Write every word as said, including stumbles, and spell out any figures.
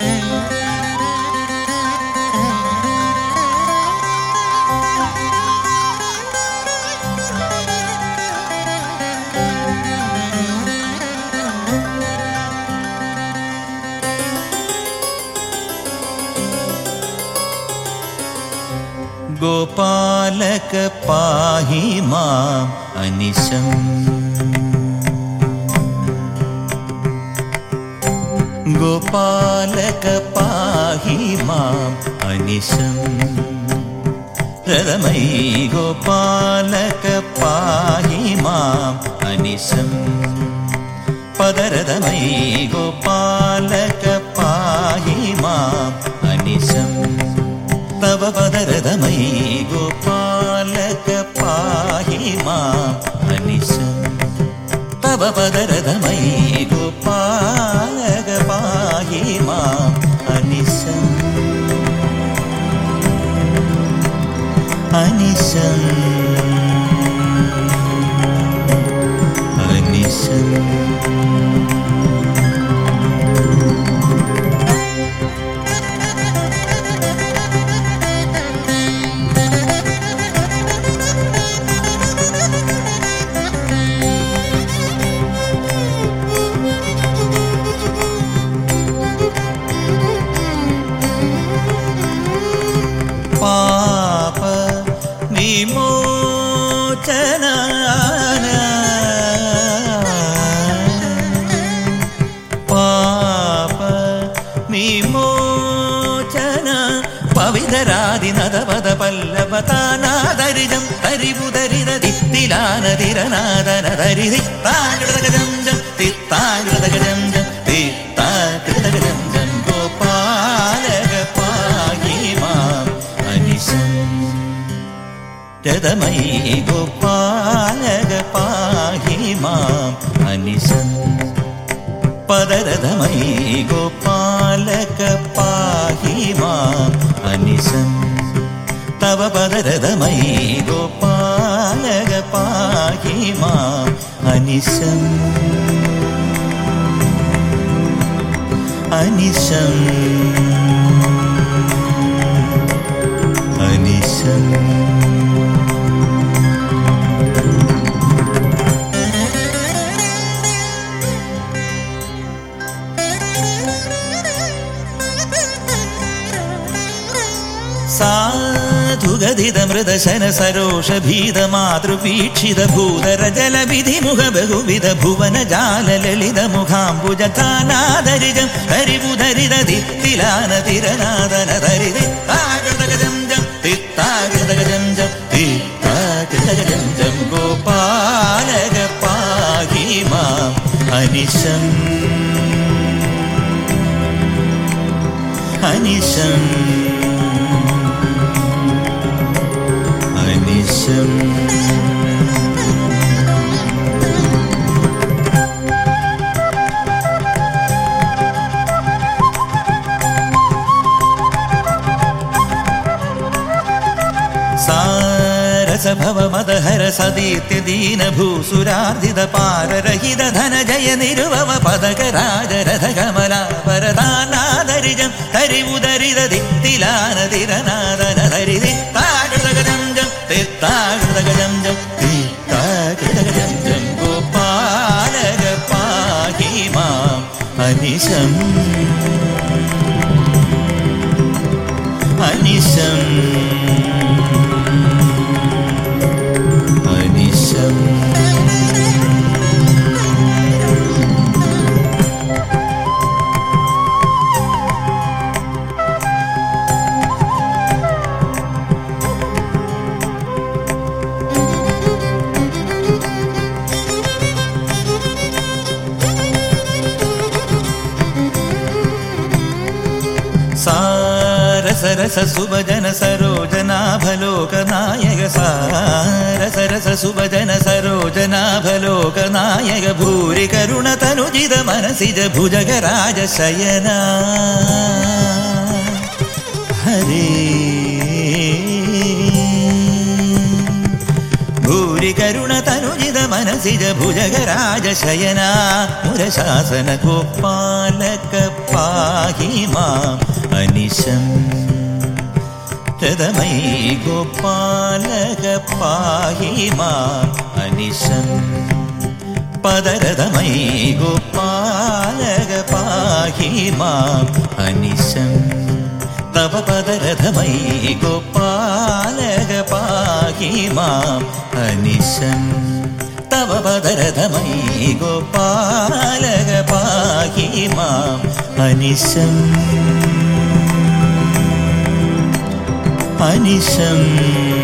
गोपालक पाहि मां अनिशं गोपालक पाहि मां अनिशं हृदमयी गोपालक पाहि मां अनिशं पदरदमयी गोपालक पाहि मां अनिशं तव पदरदमयी गोपालक पाहि मां अनिशं तव पदरदमयी गोपालक पाहि मां अनिशं अनिशं अनिशं पाप विमोचनाय पाप विमोचन पविधरादिनदपद पल्लवतानादरिजं तरिबुदरिददित्तिलानदिरनादन दरिदित्ताकृतगजं जं तित्ताकृतगजं जं तित्ताकृतगजं जं गोपालक पाहि मां अनिशं हृदमयी गोपालक पाहि मां अनिशं पदरदमयी गोपालक पाहि मां अनिशं तव पदरदमयी गोपालक पाहि मां अनिशं अनिशं अनिशं साधुगदितमृदशन सरोष भीद मातृवीक्षित भूधर जलविधिमुख बहुविध भुवन जाल ललित मुखाम्बुज कानादरिजं हरिबुधरिददित्तिलान तिरनादन धरिदित्ताकृतगजं जं तित्ताकृतगजं जं तित्ताकृतगजं जं गोपालक पाहि मां अनिशं अनिशं अनिशं सारस भव मदहर सदीत्य दीन भूसुरार्धित पाररहित धन जय निर्भव पदक राज रथ कमला वरदानादरिजं हरिबुदरिददित्तिलान तिरनादन धरिदित्ताकृतगजं जं तित्ताकृतगजं जं तित्ताकृतगजं जं गोपालक पाहि मां अनिशं अनिशं अनिशं सारस सुभजन सरोजनाभलोकनायक सारस रस सुभजन सरोजनाभलोकनायक भूरि करुणतनुजित मनसिज भुजगराज शयना हरे भूरि करुणतनुजित മനസിജ ഭുജഗരാജശയന മുരശാസന ഗോപാലക പാഹി മാം അനിശം ഹൃദമയി ഗോപാലക പാഹി മാം അനിശം പദരഥമയി ഗോപാലക പാഹി മാം അനിശം തവ പദരഥമയി ഗോപാലക പാഹി മാം അനിശം തവ പദരഥമയി ഗോപാലക പാഹി മാം അനിശം അനിശം